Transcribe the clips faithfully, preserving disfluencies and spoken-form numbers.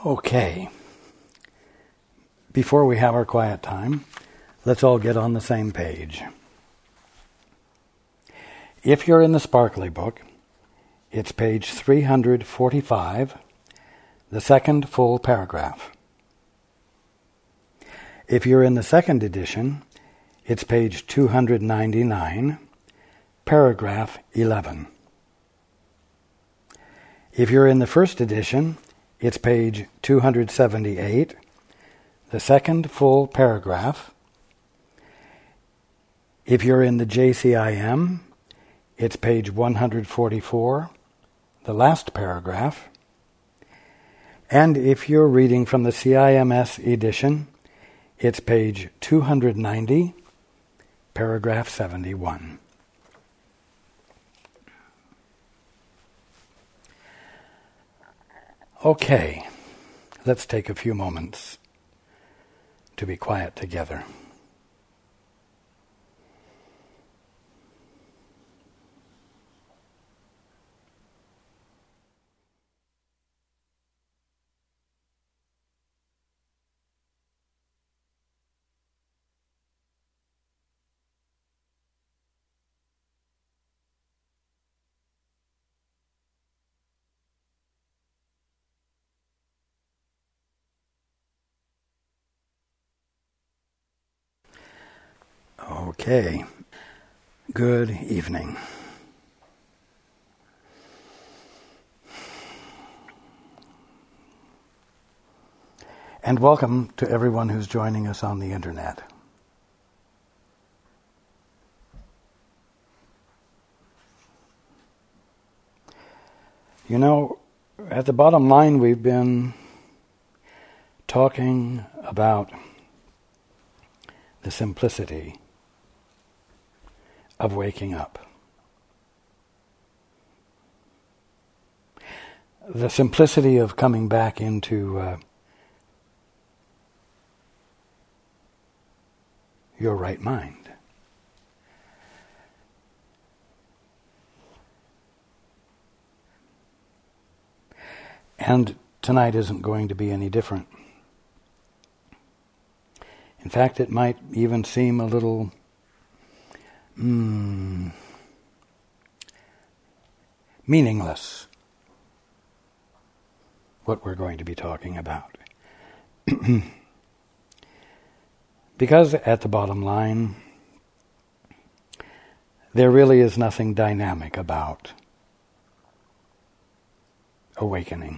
Okay. Before we have our quiet time, let's all get on the same page. If you're in the Sparkly book, it's page three hundred forty-five, the second full paragraph. If you're in the second edition, it's page two hundred ninety-nine, paragraph eleven. If you're in the first edition, it's page two hundred seventy-eight, the second full paragraph. If you're in the J C I M, it's page one hundred forty-four, the last paragraph. And if you're reading from the C I M S edition, it's page two hundred ninety, paragraph seventy-one. Okay, let's take a few moments to be quiet together. Okay, good evening. And welcome to everyone who's joining us on the internet. You know, at the bottom line, we've been talking about the simplicity of waking up. The simplicity of coming back into uh, your right mind. And tonight isn't going to be any different. In fact, it might even seem a little mm, meaningless, what we're going to be talking about. Because at the bottom line, there really is nothing dynamic about awakening.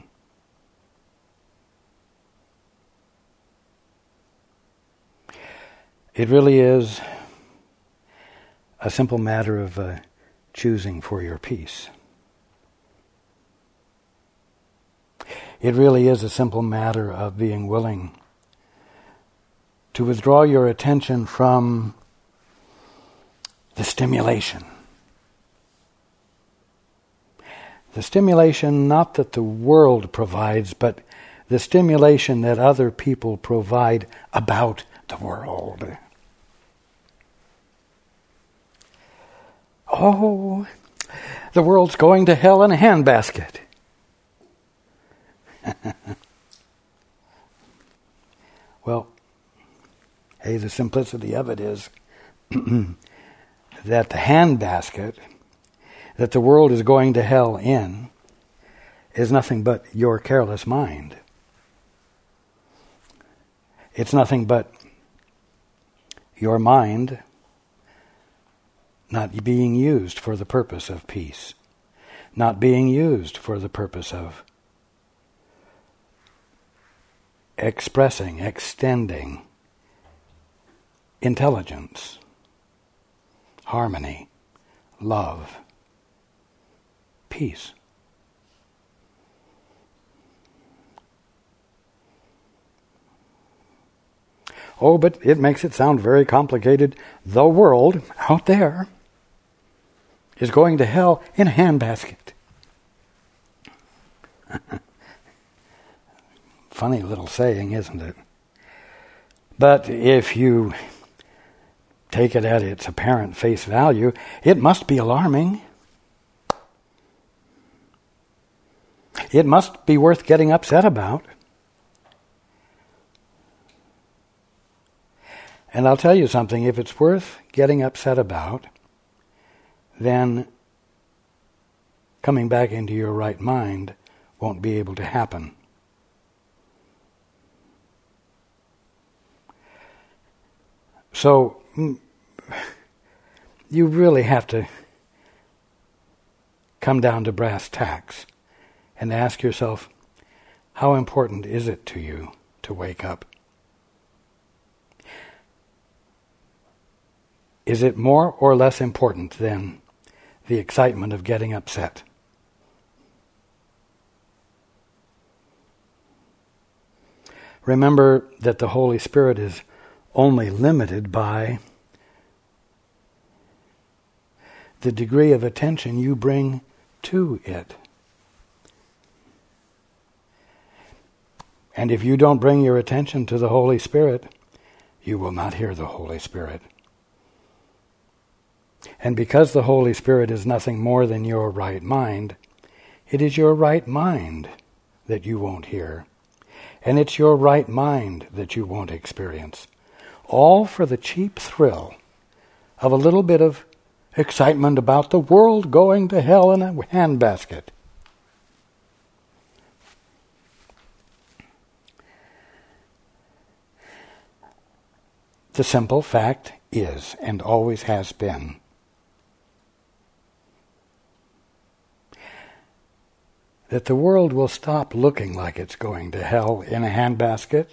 It really is a simple matter of uh, choosing for your peace. It really is a simple matter of being willing to withdraw your attention from the stimulation. The stimulation not that the world provides, but the stimulation that other people provide about the world. Oh, the world's going to hell in a handbasket. Well, hey, the simplicity of it is that the handbasket that the world is going to hell in is nothing but your careless mind. It's nothing but your mind not being used for the purpose of peace, not being used for the purpose of expressing, extending intelligence, harmony, love, peace. Oh, but it makes it sound very complicated. The world out there is going to hell in a handbasket. Funny little saying, isn't it? But if you take it at its apparent face value, it must be alarming. It must be worth getting upset about. And I'll tell you something, if it's worth getting upset about, then coming back into your right mind won't be able to happen. So you really have to come down to brass tacks and ask yourself, how important is it to you to wake up? Is it more or less important than the excitement of getting upset? Remember that the Holy Spirit is only limited by the degree of attention you bring to it. And if you don't bring your attention to the Holy Spirit, you will not hear the Holy Spirit. And because the Holy Spirit is nothing more than your right mind, it is your right mind that you won't hear. And it's your right mind that you won't experience. All for the cheap thrill of a little bit of excitement about the world going to hell in a handbasket. The simple fact is, and always has been, that the world will stop looking like it's going to hell in a handbasket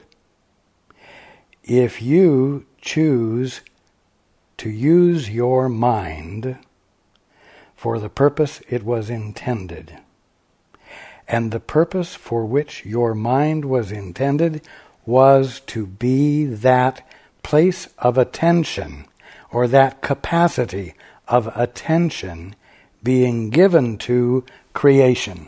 if you choose to use your mind for the purpose it was intended. And the purpose for which your mind was intended was to be that place of attention, or that capacity of attention being given to creation.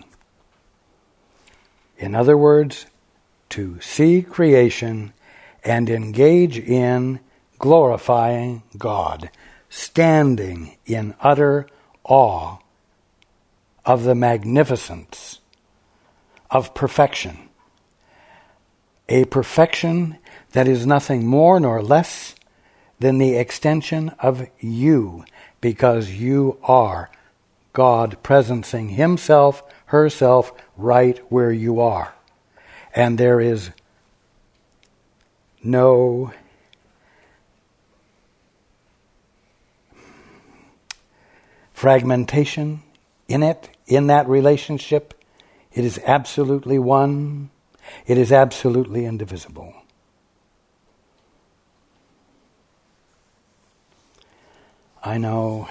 In other words, to see creation and engage in glorifying God, standing in utter awe of the magnificence of perfection. A perfection that is nothing more nor less than the extension of you, because you are God presencing Himself, herself, right where you are. And there is no fragmentation in it, in that relationship. It is absolutely one. It is absolutely indivisible. I know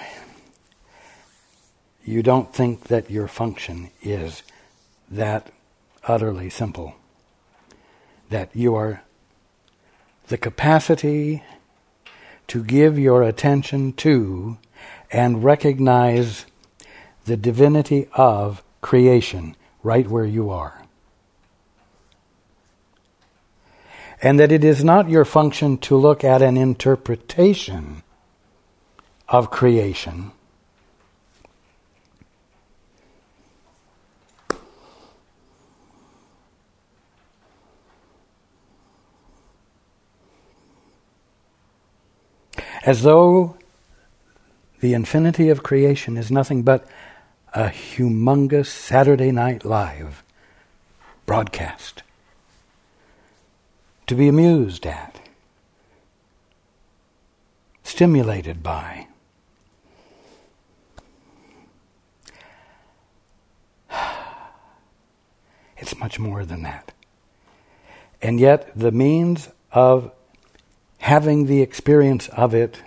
you don't think that your function is that utterly simple, that you are the capacity to give your attention to and recognize the divinity of creation right where you are. And that it is not your function to look at an interpretation of creation, as though the infinity of creation is nothing but a humongous Saturday Night Live broadcast to be amused at, stimulated by. It's much more than that. And yet the means of having the experience of it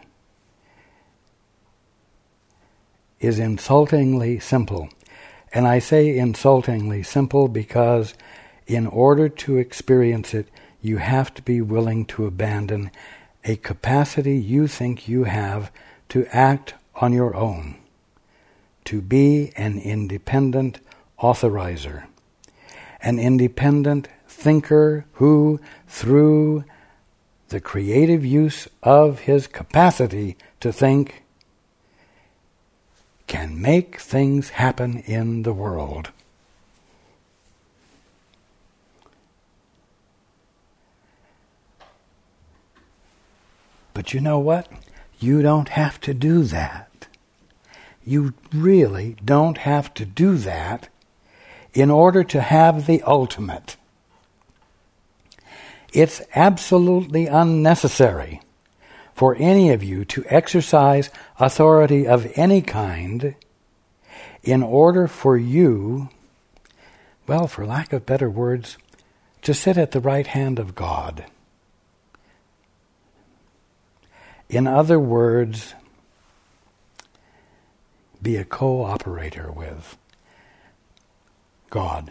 is insultingly simple. And I say insultingly simple because in order to experience it, you have to be willing to abandon a capacity you think you have to act on your own, to be an independent authorizer, an independent thinker who, through the creative use of his capacity to think, can make things happen in the world. But you know what? You don't have to do that. You really don't have to do that in order to have the ultimate. It's absolutely unnecessary for any of you to exercise authority of any kind in order for you, well, for lack of better words, to sit at the right hand of God. In other words, be a cooperator with God.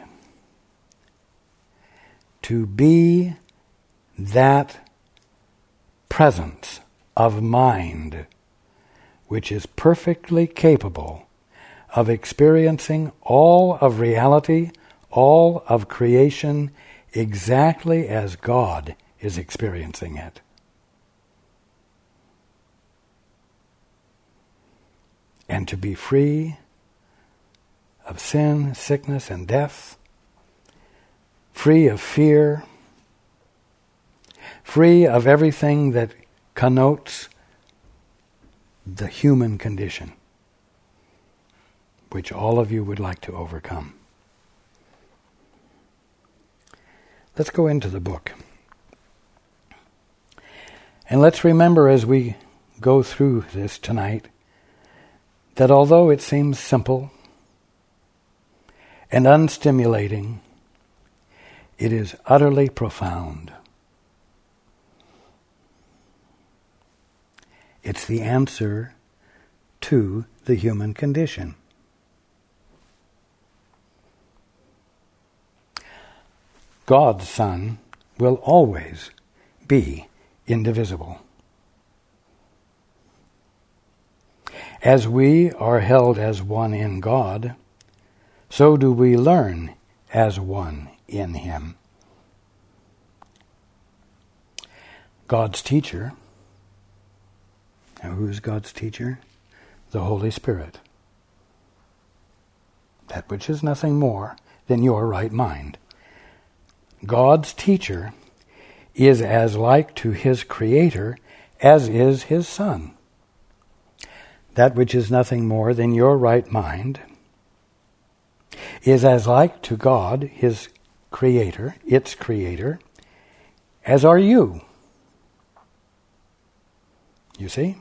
To be that presence of mind which is perfectly capable of experiencing all of reality, all of creation, exactly as God is experiencing it. And to be free of sin, sickness, and death, free of fear, free of everything that connotes the human condition, which all of you would like to overcome. Let's go into the book. And let's remember as we go through this tonight that although it seems simple and unstimulating, it is utterly profound. It's the answer to the human condition. God's Son will always be indivisible. As we are held as one in God, so do we learn as one in Him. God's teacher. Now, who's God's teacher? The Holy Spirit. That which is nothing more than your right mind. God's teacher is as like to His Creator as is His Son. That which is nothing more than your right mind is as like to God, His Creator, its Creator, as are you. You see?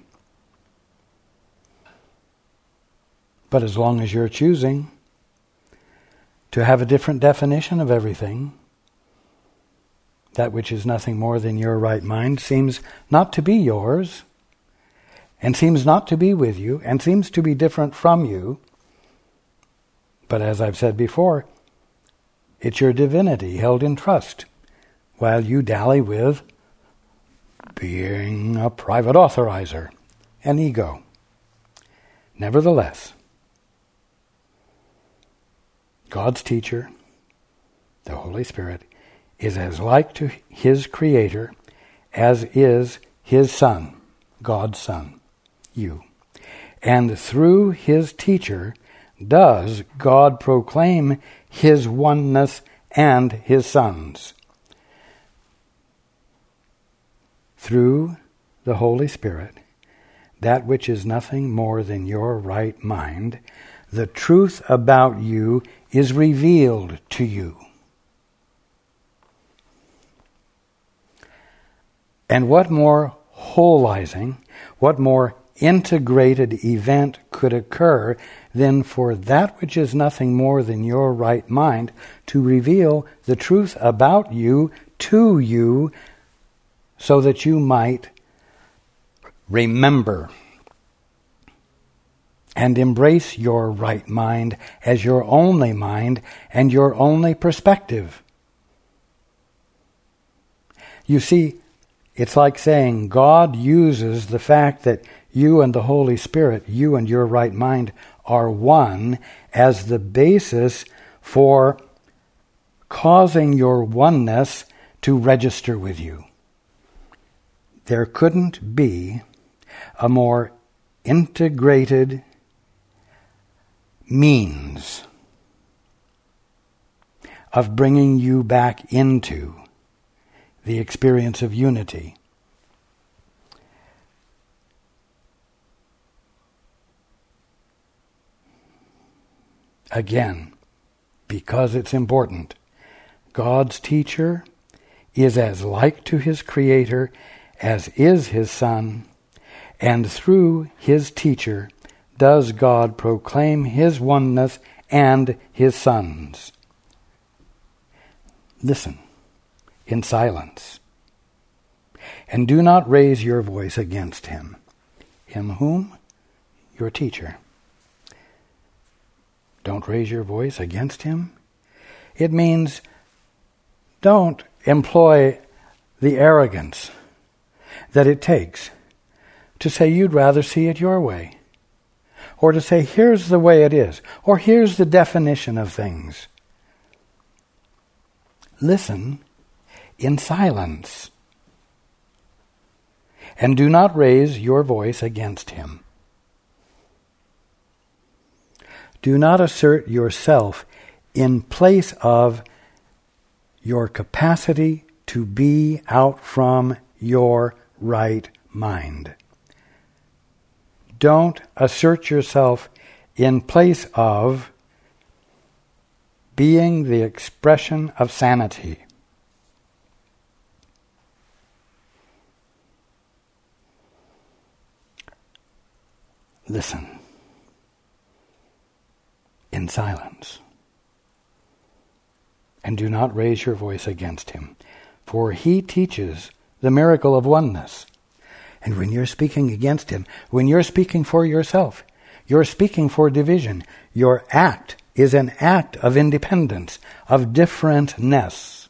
But as long as you're choosing to have a different definition of everything, that which is nothing more than your right mind seems not to be yours, and seems not to be with you, and seems to be different from you. But as I've said before, it's your divinity held in trust, while you dally with being a private authorizer, an ego. Nevertheless, God's teacher, the Holy Spirit, is as like to His Creator as is His Son, God's Son, you. And through His teacher does God proclaim His oneness and His Son's. Through the Holy Spirit, that which is nothing more than your right mind, the truth about you is revealed to you. And what more wholizing, what more integrated event could occur than for that which is nothing more than your right mind to reveal the truth about you to you so that you might remember and embrace your right mind as your only mind and your only perspective. You see, it's like saying God uses the fact that you and the Holy Spirit, you and your right mind, are one as the basis for causing your oneness to register with you. There couldn't be a more integrated means of bringing you back into the experience of unity. Again, because it's important, God's teacher is as like to his Creator as is his Son, and through his teacher does God proclaim his oneness and his Son's. Listen in silence, and do not raise your voice against him. Him whom? Your teacher. Don't raise your voice against him. It means don't employ the arrogance that it takes to say you'd rather see it your way, or to say here's the way it is, or here's the definition of things. Listen in silence, and do not raise your voice against him. Do not assert yourself in place of your capacity to be out from your right mind. Don't assert yourself in place of being the expression of sanity. Listen in silence, and do not raise your voice against him, for he teaches the miracle of oneness. And when you're speaking against him, when you're speaking for yourself, you're speaking for division. Your act is an act of independence, of differentness.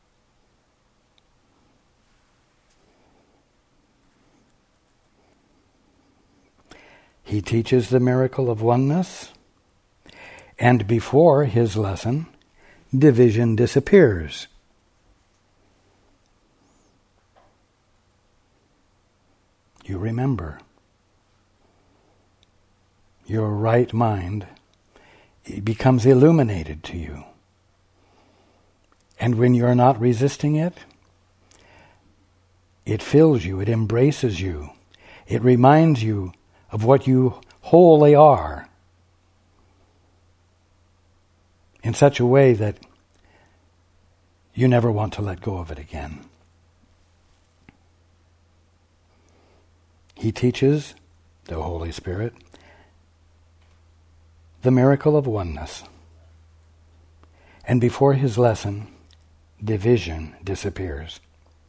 He teaches the miracle of oneness, and before his lesson, division disappears. You remember. Your right mind becomes illuminated to you. And when you're not resisting it, it fills you, it embraces you, it reminds you of what you wholly are in such a way that you never want to let go of it again. He teaches, the Holy Spirit, the miracle of oneness. And before his lesson, division disappears.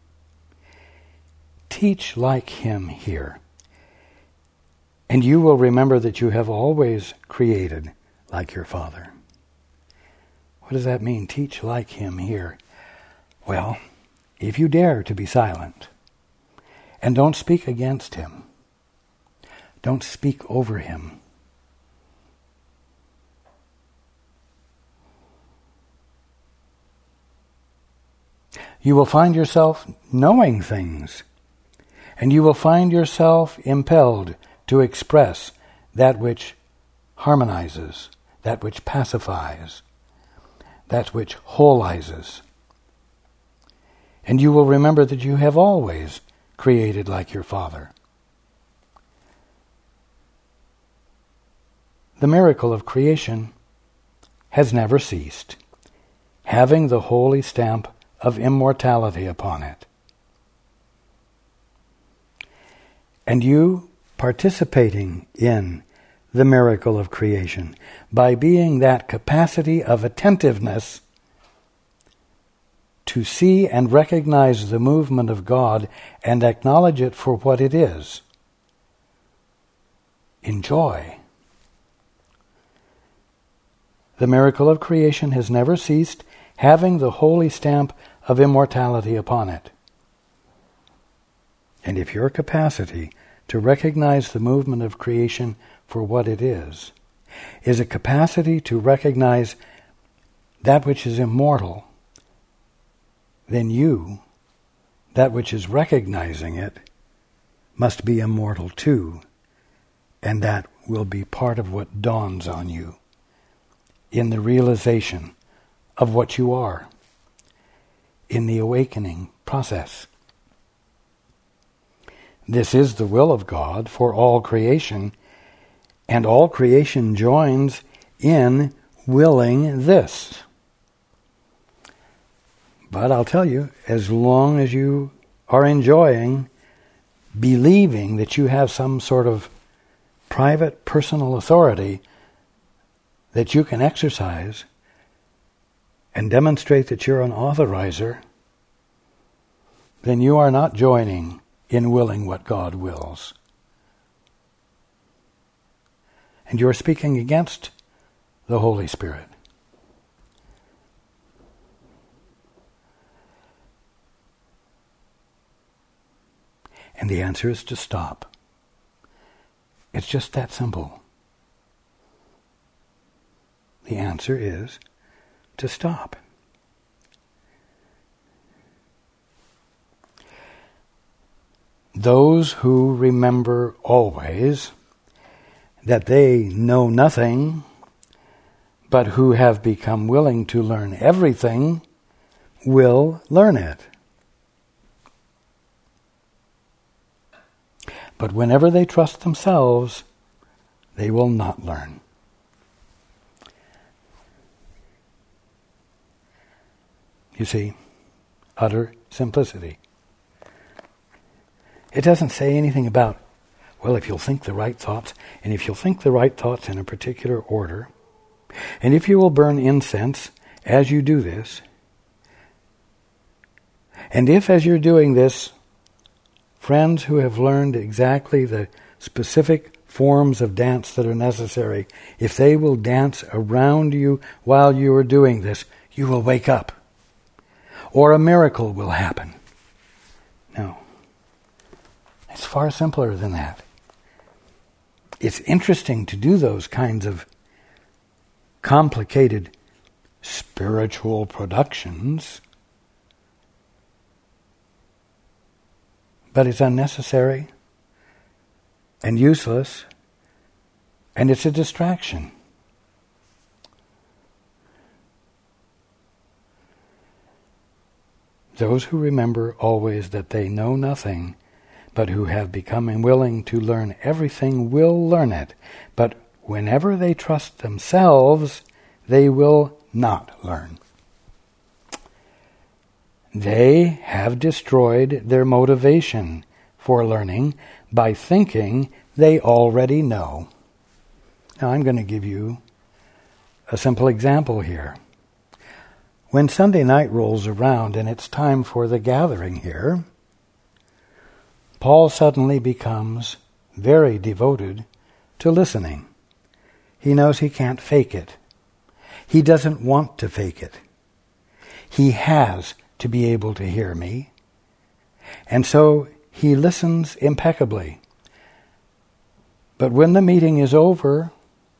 Teach like him here, and you will remember that you have always created like your Father. What does that mean, teach like him here? Well, if you dare to be silent, and don't speak against him, don't speak over him, you will find yourself knowing things, and you will find yourself impelled to express that which harmonizes, that which pacifies, that which wholizes. And you will remember that you have always created like your Father. The miracle of creation has never ceased, having the holy stamp of immortality upon it. And you participating in the miracle of creation by being that capacity of attentiveness to see and recognize the movement of God and acknowledge it for what it is. Enjoy. The miracle of creation has never ceased, having the holy stamp of immortality upon it. And if your capacity to recognize the movement of creation for what it is, is a capacity to recognize that which is immortal, then you, that which is recognizing it, must be immortal too, and that will be part of what dawns on you in the realization of what you are, in the awakening process. This is the will of God for all creation, and all creation joins in willing this. But I'll tell you, as long as you are enjoying believing that you have some sort of private personal authority that you can exercise and demonstrate that you're an authorizer, then you are not joining in willing what God wills. And you're speaking against the Holy Spirit. And the answer is to stop. It's just that simple. The answer is to stop. Those who remember always that they know nothing, but who have become willing to learn everything, will learn it. But whenever they trust themselves, they will not learn. You see, utter simplicity. It doesn't say anything about, well, if you'll think the right thoughts, and if you'll think the right thoughts in a particular order, and if you will burn incense as you do this, and if as you're doing this, friends who have learned exactly the specific forms of dance that are necessary, if they will dance around you while you are doing this, you will wake up. Or a miracle will happen. No. It's far simpler than that. It's interesting to do those kinds of complicated spiritual productions, but it's unnecessary and useless, and it's a distraction. Those who remember always that they know nothing, but who have become willing to learn everything will learn it. But whenever they trust themselves, they will not learn. They have destroyed their motivation for learning by thinking they already know. Now I'm going to give you a simple example here. When Sunday night rolls around and it's time for the gathering here, Paul suddenly becomes very devoted to listening. He knows he can't fake it. He doesn't want to fake it. He has to be able to hear me. And so he listens impeccably. But when the meeting is over,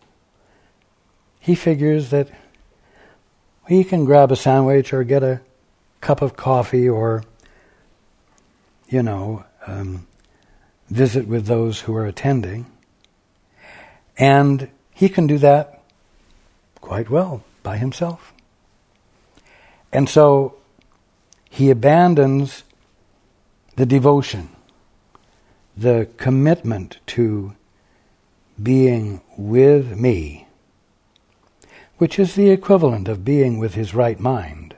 he figures that he can grab a sandwich or get a cup of coffee or, you know, um, visit with those who are attending. And he can do that quite well by himself. And so he abandons the devotion, the commitment to being with me, which is the equivalent of being with his right mind.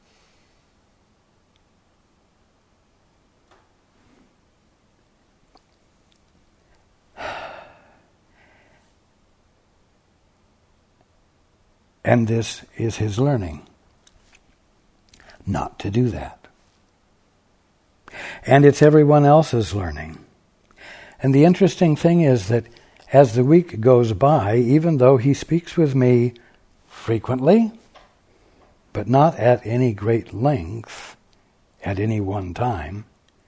And this is his learning, not to do that. And it's everyone else's learning. And the interesting thing is that as the week goes by, even though he speaks with me frequently, but not at any great length at any one time,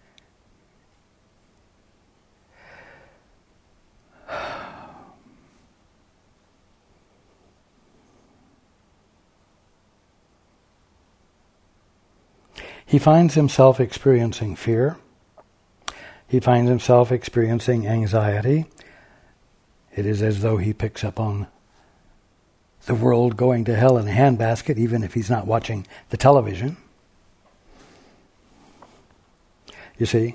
he finds himself experiencing fear. He finds himself experiencing anxiety. It is as though he picks up on the world going to hell in a handbasket, even if he's not watching the television. You see,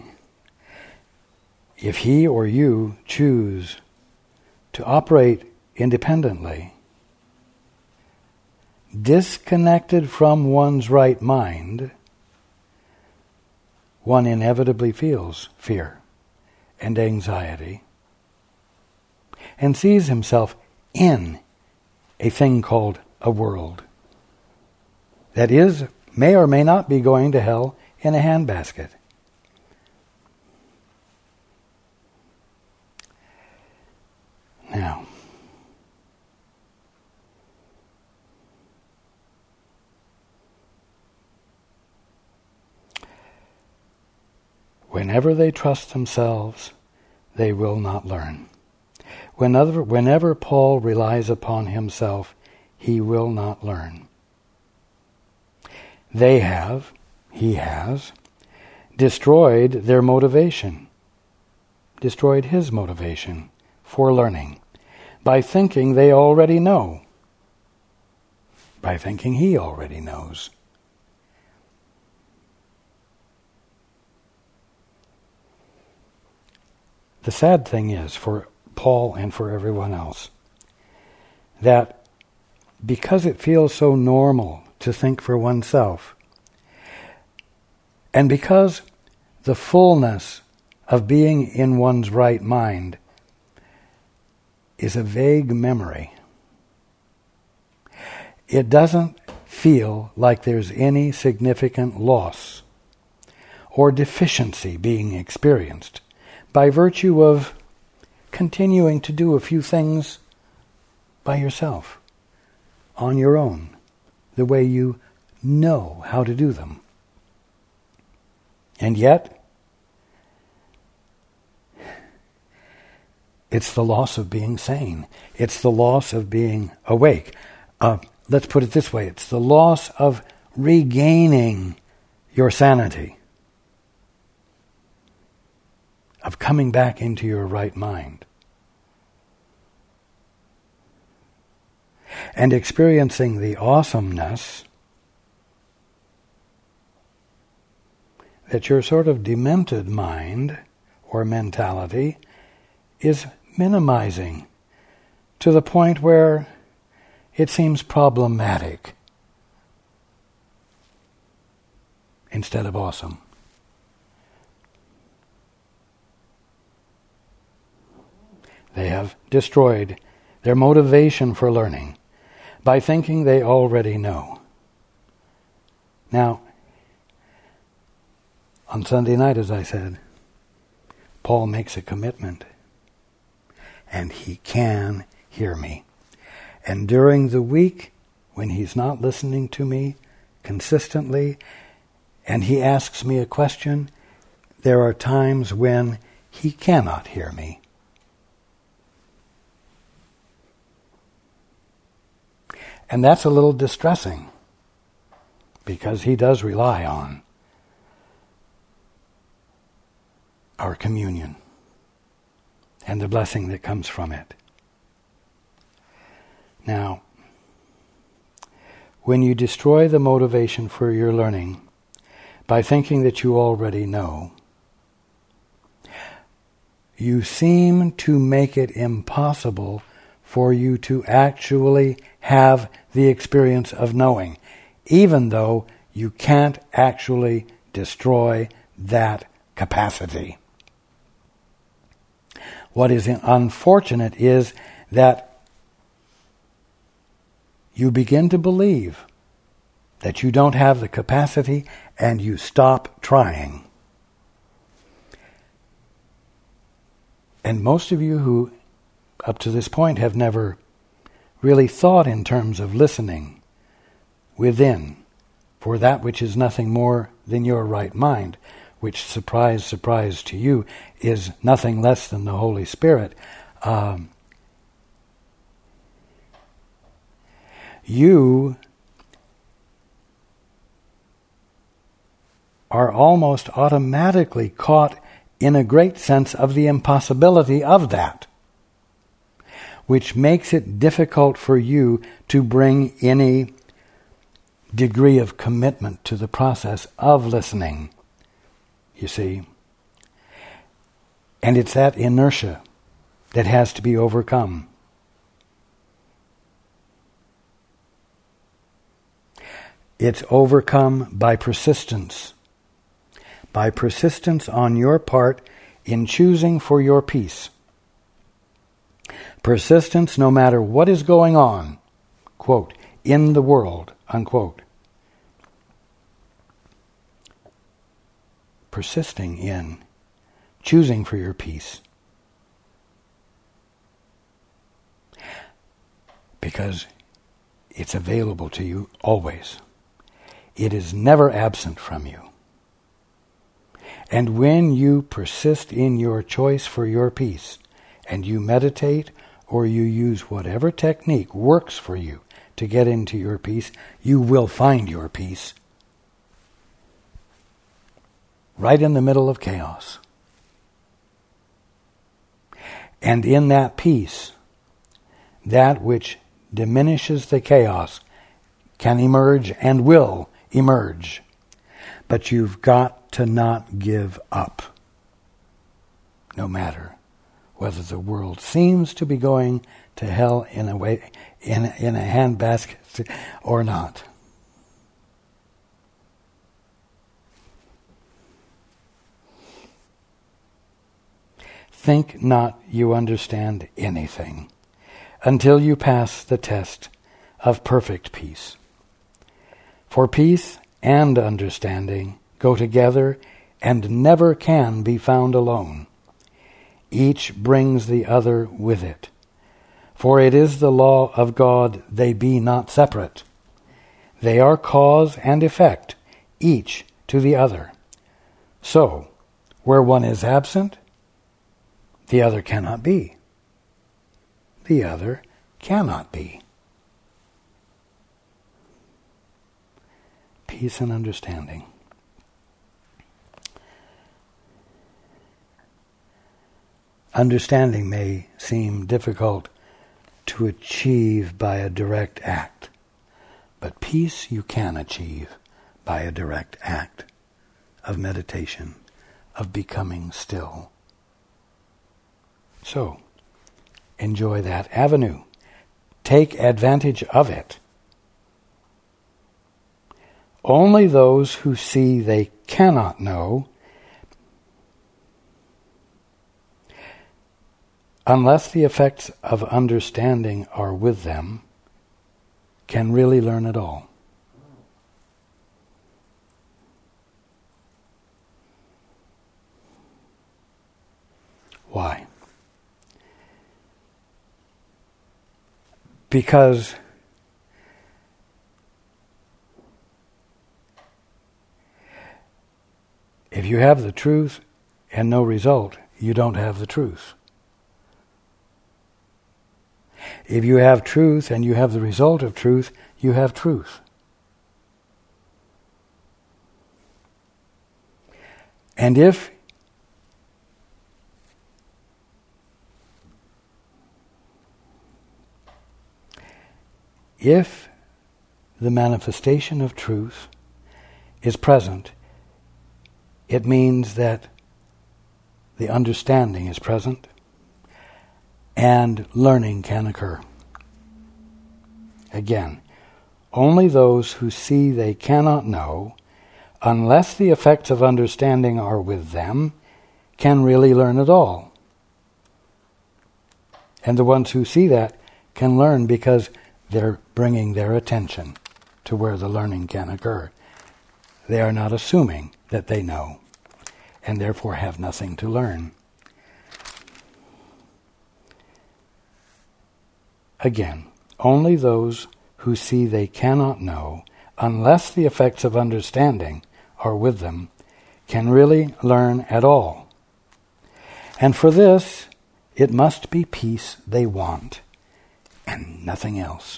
if he or you choose to operate independently, disconnected from one's right mind, one inevitably feels fear and anxiety and sees himself in a thing called a world that is, may or may not be going to hell in a handbasket. Now, whenever they trust themselves, they will not learn. Whenever, whenever Paul relies upon himself, he will not learn. They have, he has, destroyed their motivation, destroyed his motivation for learning by thinking they already know, by thinking he already knows. The sad thing is, for Paul and for everyone else, that because it feels so normal to think for oneself, and because the fullness of being in one's right mind is a vague memory, it doesn't feel like there's any significant loss or deficiency being experienced by virtue of continuing to do a few things by yourself, on your own, the way you know how to do them. And yet, it's the loss of being sane. It's the loss of being awake. Uh, let's put it this way. It's the loss of regaining your sanity, of coming back into your right mind, and experiencing the awesomeness that your sort of demented mind or mentality is minimizing to the point where it seems problematic instead of awesome. They have destroyed their motivation for learning by thinking they already know. Now, on Sunday night, as I said, Paul makes a commitment, and he can hear me. And during the week, when he's not listening to me consistently, and he asks me a question, there are times when he cannot hear me. And that's a little distressing, because he does rely on our communion and the blessing that comes from it. Now, when you destroy the motivation for your learning by thinking that you already know, you seem to make it impossible for you to actually have the experience of knowing, even though you can't actually destroy that capacity. What is unfortunate is that you begin to believe that you don't have the capacity and you stop trying. And most of you who up to this point have never really thought in terms of listening within for that which is nothing more than your right mind, which, surprise, surprise to you, is nothing less than the Holy Spirit. Um, you are almost automatically caught in a great sense of the impossibility of that, which makes it difficult for you to bring any degree of commitment to the process of listening, you see. And it's that inertia that has to be overcome. It's overcome by persistence. By persistence on your part in choosing for your peace. Persistence no matter what is going on, quote, in the world, unquote. Persisting in choosing for your peace. Because it's available to you always. It is never absent from you. And when you persist in your choice for your peace, and you meditate or you use whatever technique works for you to get into your peace, you will find your peace right in the middle of chaos. And in that peace, that which diminishes the chaos can emerge and will emerge. But you've got to not give up, no matter whether the world seems to be going to hell in a way, in a, in a handbasket or not. Think not you understand anything until you pass the test of perfect peace. For peace and understanding go together and never can be found alone. Each brings the other with it. For it is the law of God they be not separate. They are cause and effect, each to the other. So, where one is absent, the other cannot be. The other cannot be. Peace and understanding. Understanding may seem difficult to achieve by a direct act, but peace you can achieve by a direct act of meditation, of becoming still. So, enjoy that avenue. Take advantage of it. Only those who see they cannot know, unless the effects of understanding are with them, can really learn at all. Why? Because if you have the truth and no result, you don't have the truth. If you have truth and you have the result of truth, you have truth. And if if the manifestation of truth is present, it means that the understanding is present and learning can occur. Again, only those who see they cannot know, unless the effects of understanding are with them, can really learn at all. And the ones who see that can learn because they're bringing their attention to where the learning can occur. They are not assuming that they know, and therefore have nothing to learn. Again, only those who see they cannot know, unless the effects of understanding are with them, can really learn at all. And for this, it must be peace they want, and nothing else.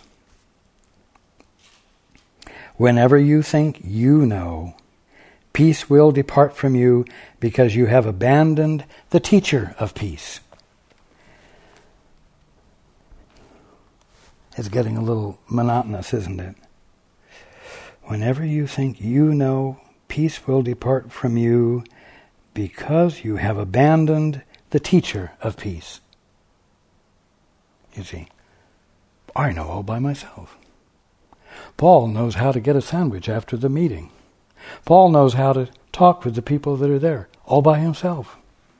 Whenever you think you know, peace will depart from you because you have abandoned the teacher of peace. It's getting a little monotonous, isn't it? Whenever you think you know, peace will depart from you because you have abandoned the teacher of peace. You see, I know all by myself. Paul knows how to get a sandwich after the meeting. Paul knows how to talk with the people that are there, all by himself.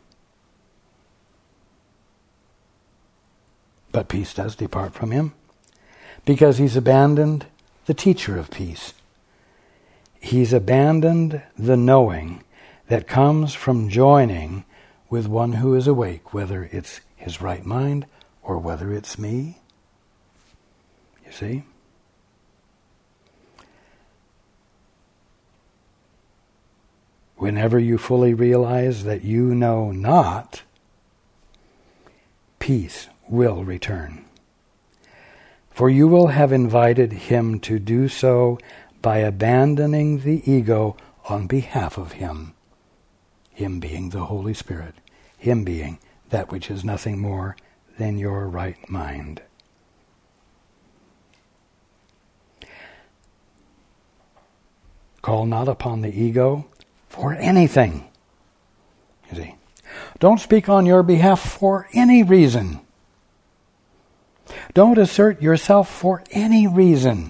But peace does depart from him, because he's abandoned the teacher of peace. He's abandoned the knowing that comes from joining with one who is awake, whether it's his right mind or whether it's me. You see? Whenever you fully realize that you know not, peace will return. For you will have invited him to do so by abandoning the ego on behalf of him. Him being the Holy Spirit. Him being that which is nothing more than your right mind. Call not upon the ego for anything. You see, don't speak on your behalf for any reason. Don't assert yourself for any reason.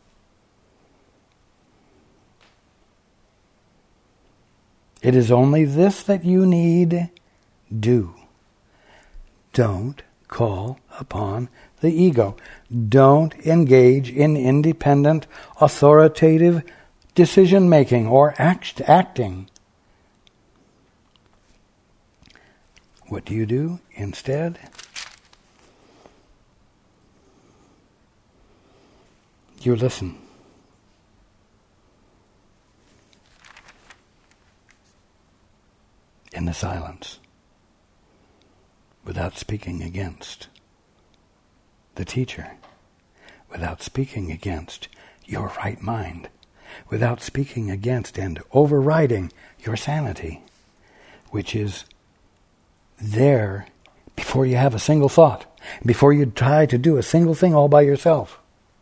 It is only this that you need do. Don't call upon the ego. Don't engage in independent, authoritative decision-making or act, acting. What do you do instead? You listen. In the silence, without speaking against the teacher, without speaking against your right mind, without speaking against and overriding your sanity, which is there before you have a single thought, before you try to do a single thing all by yourself.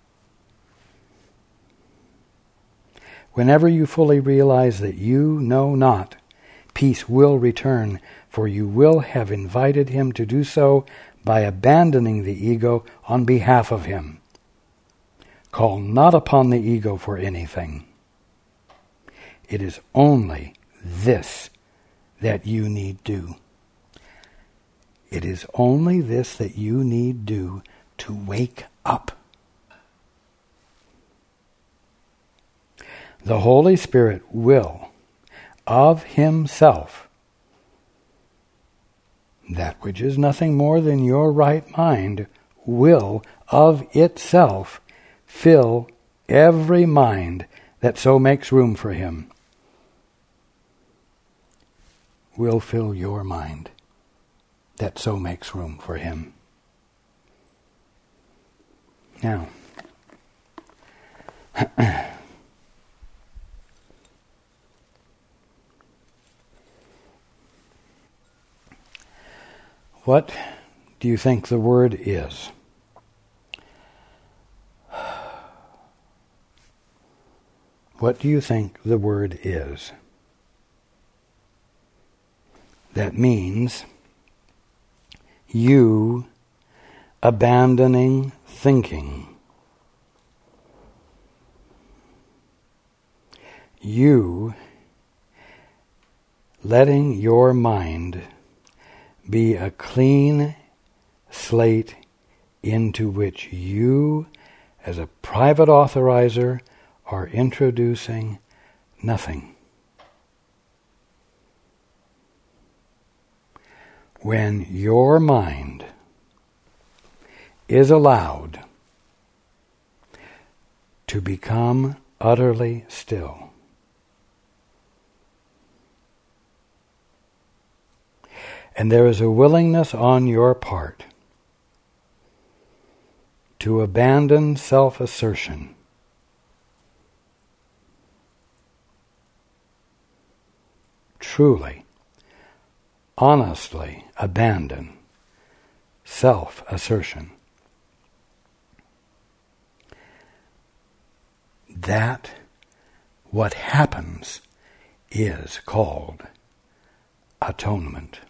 Whenever you fully realize that you know not, peace will return, for you will have invited him to do so by abandoning the ego on behalf of him. Call not upon the ego for anything. It is only this that you need do. It is only this that you need do to wake up. The Holy Spirit will, of himself, that which is nothing more than your right mind, will of itself fill every mind that so makes room for him. Will fill your mind that so makes room for him. Now, what do you think the word is? What do you think the word is? That means you abandoning thinking. You letting your mind be a clean slate into which you, as a private authorizer, are introducing nothing. When your mind is allowed to become utterly still, and there is a willingness on your part to abandon self-assertion, truly, honestly abandon self-assertion, that what happens is called atonement.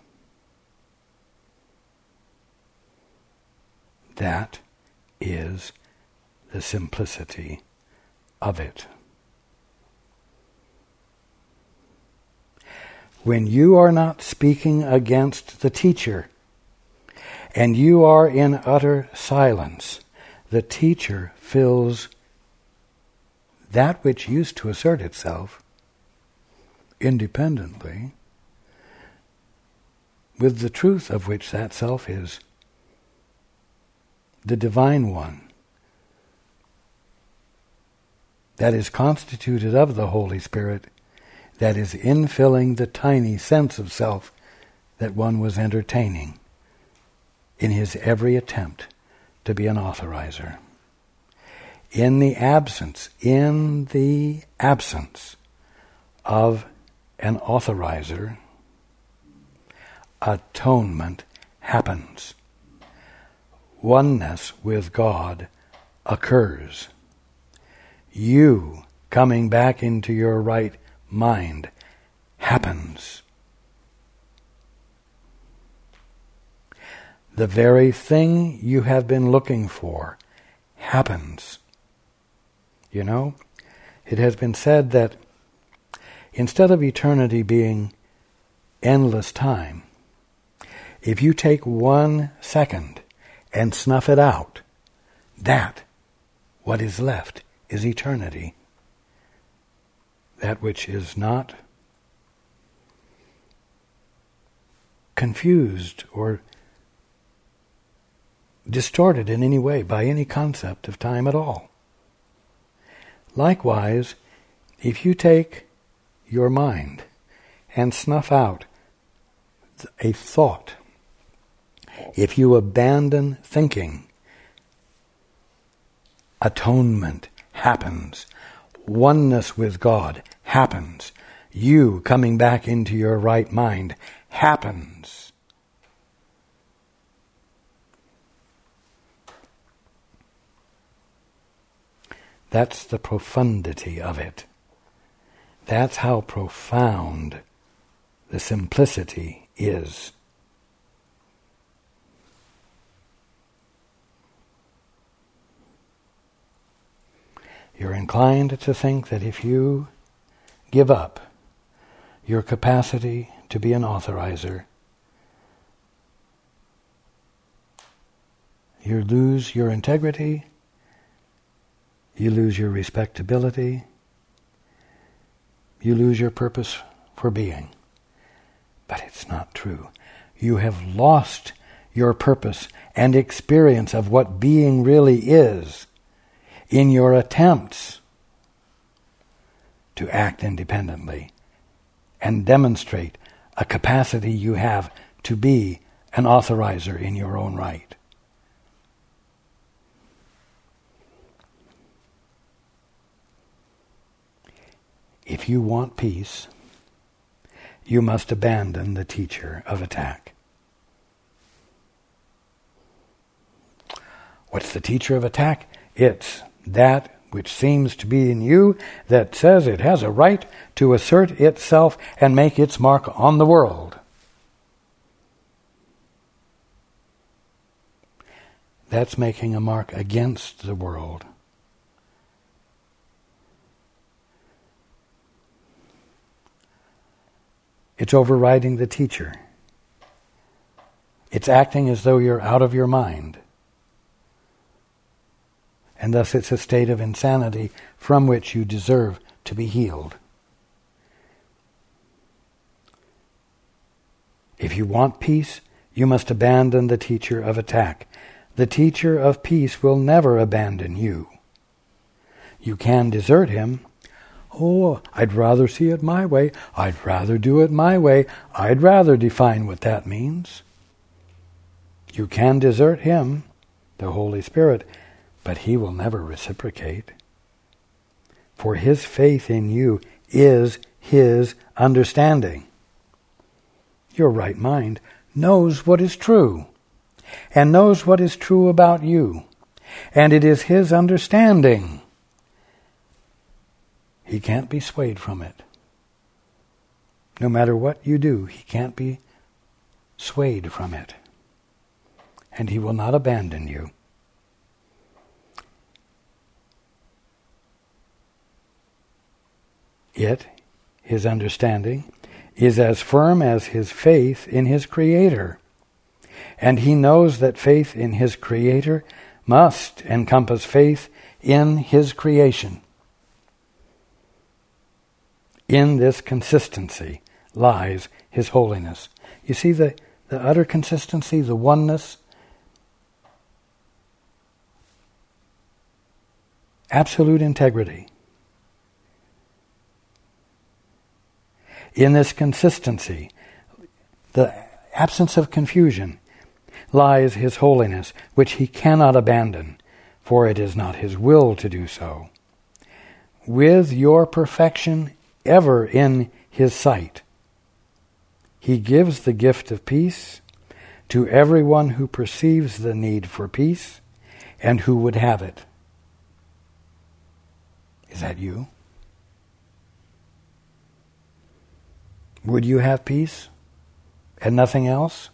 That is the simplicity of it. When you are not speaking against the teacher, and you are in utter silence, the teacher fills that which used to assert itself independently with the truth of which that self is the divine one that is constituted of the Holy Spirit, that is infilling the tiny sense of self that one was entertaining in his every attempt to be an authorizer. In the absence, in the absence of an authorizer, atonement happens. Oneness with God occurs. You coming back into your right mind happens. The very thing you have been looking for happens. You know, it has been said that instead of eternity being endless time, if you take one second and snuff it out, that, what is left, is eternity. That which is not confused or distorted in any way by any concept of time at all. Likewise, if you take your mind and snuff out a thought, if you abandon thinking, atonement happens. Oneness with God happens. You coming back into your right mind happens. That's the profundity of it. That's how profound the simplicity is. You're inclined to think that if you give up your capacity to be an authorizer, you lose your integrity, you lose your respectability, you lose your purpose for being. But it's not true. You have lost your purpose and experience of what being really is in your attempts to act independently and demonstrate a capacity you have to be an authorizer in your own right. If you want peace, you must abandon the teacher of attack. What's the teacher of attack? It's that which seems to be in you that says it has a right to assert itself and make its mark on the world. That's making a mark against the world. It's overriding the teacher. It's acting as though you're out of your mind. And thus it's a state of insanity from which you deserve to be healed. If you want peace, you must abandon the teacher of attack. The teacher of peace will never abandon you. You can desert him. Oh, I'd rather see it my way. I'd rather do it my way. I'd rather define what that means. You can desert him, the Holy Spirit, but he will never reciprocate. For his faith in you is his understanding. Your right mind knows what is true, and knows what is true about you, and it is his understanding. He can't be swayed from it. No matter what you do, he can't be swayed from it. And he will not abandon you. It, his understanding, is as firm as his faith in his Creator. And he knows that faith in his Creator must encompass faith in his creation. In this consistency lies his holiness. You see the, the utter consistency, the oneness? Absolute integrity. In this consistency, the absence of confusion, lies his holiness, which he cannot abandon, for it is not his will to do so. With your perfection ever in his sight, he gives the gift of peace to everyone who perceives the need for peace and who would have it. Is that you? Would you have peace and nothing else?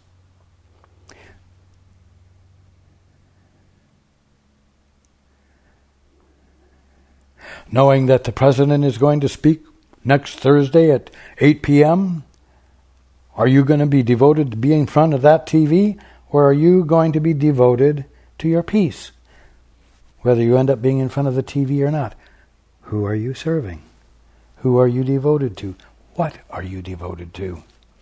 Knowing that the president is going to speak next Thursday at eight p.m., are you going to be devoted to being in front of that T V, or are you going to be devoted to your peace? Whether you end up being in front of the T V or not. Who are you serving? Who are you devoted to? What are you devoted to?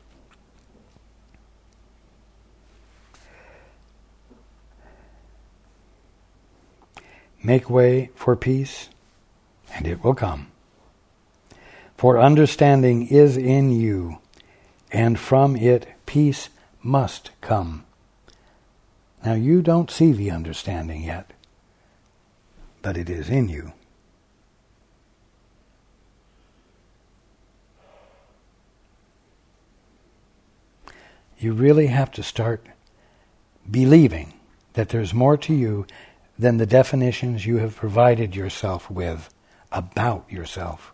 Make way for peace, and it will come. For understanding is in you, and from it peace must come. Now you don't see the understanding yet, but it is in you. You really have to start believing that there's more to you than the definitions you have provided yourself with about yourself.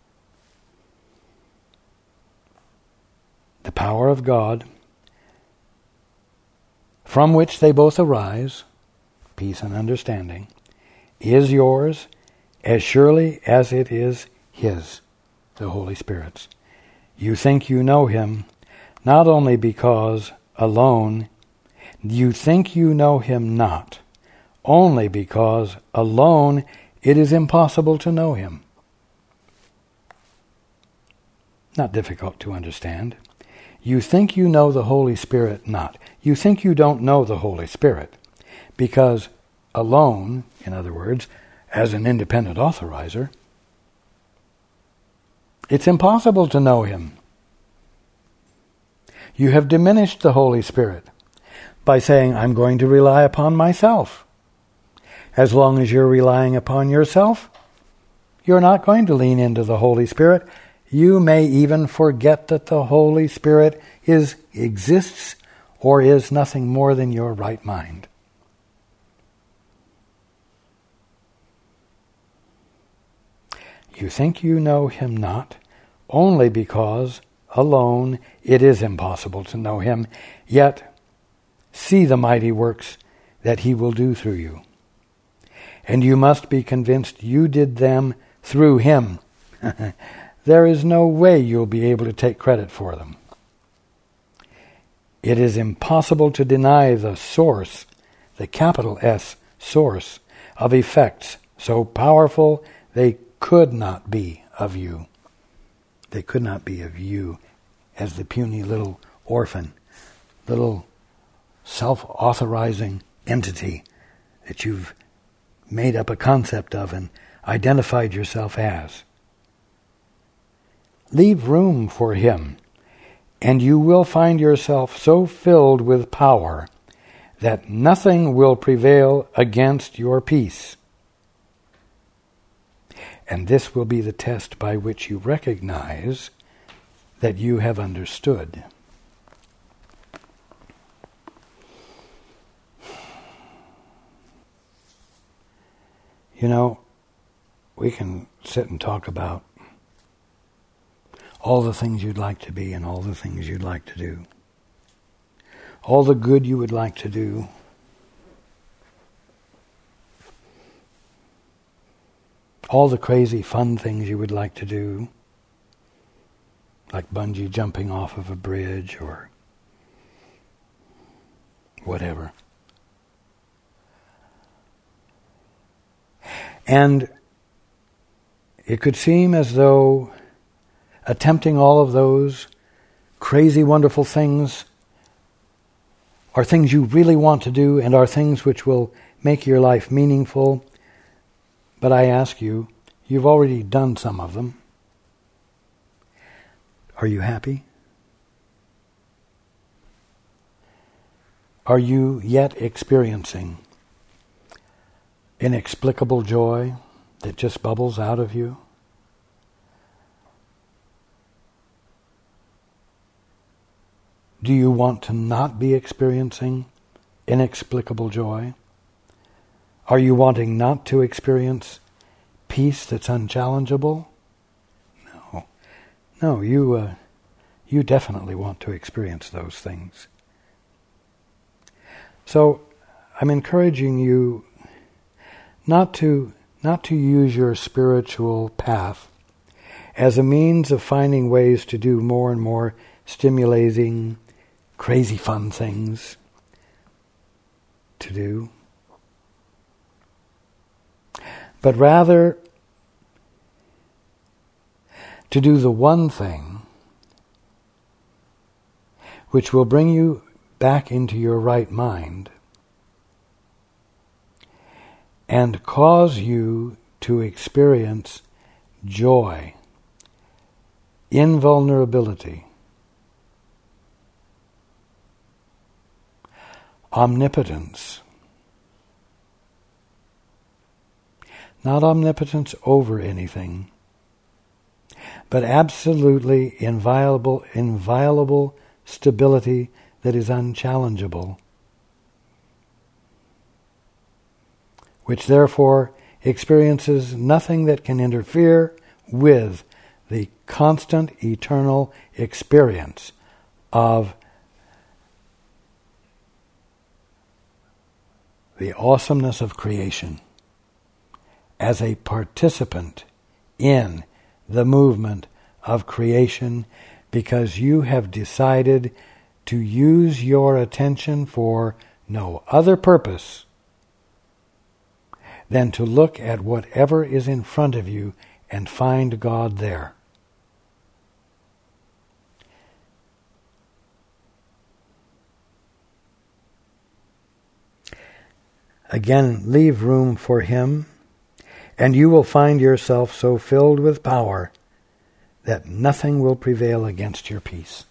The power of God, from which they both arise, peace and understanding, is yours as surely as it is His, the Holy Spirit's. You think you know Him, not only because alone, you think you know Him not, only because alone it is impossible to know Him. Not difficult to understand. You think you know the Holy Spirit not. You think you don't know the Holy Spirit because alone, in other words, as an independent authorizer, it's impossible to know Him. You have diminished the Holy Spirit by saying, I'm going to rely upon myself. As long as you're relying upon yourself, you're not going to lean into the Holy Spirit. You may even forget that the Holy Spirit is exists or is nothing more than your right mind. You think you know Him not, only because alone it is impossible to know Him, yet see the mighty works that He will do through you. And you must be convinced you did them through Him. There is no way you'll be able to take credit for them. It is impossible to deny the source, the capital S source, of effects so powerful they could not be of you. They could not be of you as the puny little orphan, little self-authorizing entity that you've made up a concept of and identified yourself as. Leave room for Him, and you will find yourself so filled with power that nothing will prevail against your peace. And this will be the test by which you recognize that you have understood. You know, we can sit and talk about all the things you'd like to be and all the things you'd like to do. All the good you would like to do. All the crazy fun things you would like to do. like bungee jumping off of a bridge or whatever. And it could seem as though attempting all of those crazy, wonderful things are things you really want to do and are things which will make your life meaningful. But I ask you, you've already done some of them. Are you happy? Are you yet experiencing inexplicable joy that just bubbles out of you? Do you want to not be experiencing inexplicable joy? Are you wanting not to experience peace that's unchallengeable? No. No, you, uh, you definitely want to experience those things. So I'm encouraging you not to, not to use your spiritual path as a means of finding ways to do more and more stimulating, crazy fun things to do, but rather to do the one thing which will bring you back into your right mind and cause you to experience joy, invulnerability, omnipotence. Not omnipotence over anything, but absolutely inviolable, inviolable stability that is unchallengeable, which therefore experiences nothing that can interfere with the constant, eternal experience of the awesomeness of creation as a participant in the movement of creation, because you have decided to use your attention for no other purpose than to look at whatever is in front of you and find God there. Again, leave room for Him, and you will find yourself so filled with power that nothing will prevail against your peace.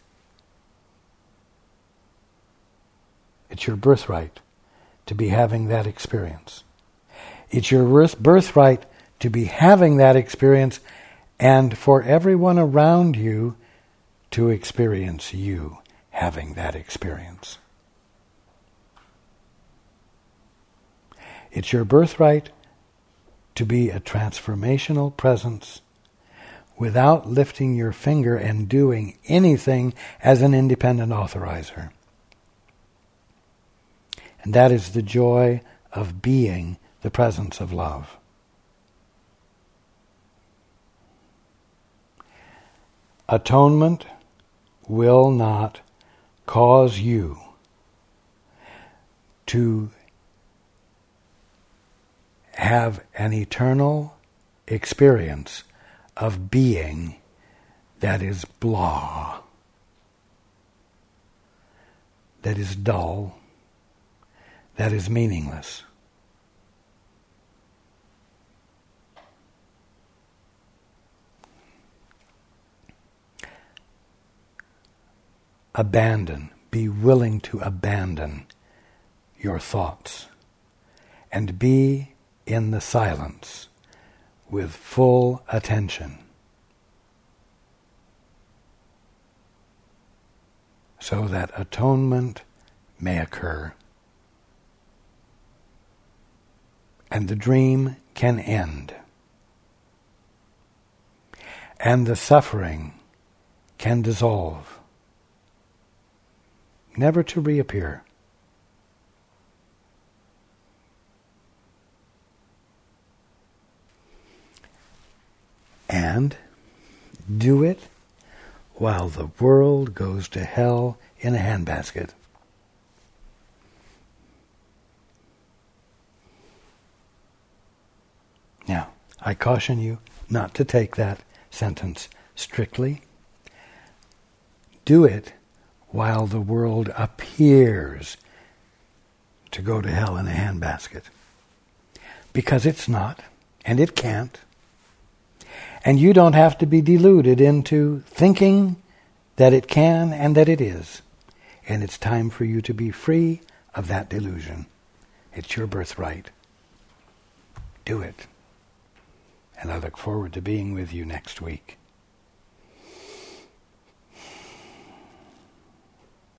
It's your birthright to be having that experience. It's your birthright to be having that experience, and for everyone around you to experience you having that experience. It's your birthright to be a transformational presence without lifting your finger and doing anything as an independent authorizer. And that is the joy of being the presence of love. Atonement will not cause you to have an eternal experience of being that is blah, that is dull, that is meaningless. Abandon, be willing to abandon your thoughts and be in the silence with full attention, so that atonement may occur and the dream can end and the suffering can dissolve, never to reappear. And do it while the world goes to hell in a handbasket. Now, I caution you not to take that sentence strictly. Do it while the world appears to go to hell in a handbasket. Because it's not, and it can't. And you don't have to be deluded into thinking that it can and that it is. And it's time for you to be free of that delusion. It's your birthright. Do it. And I look forward to being with you next week.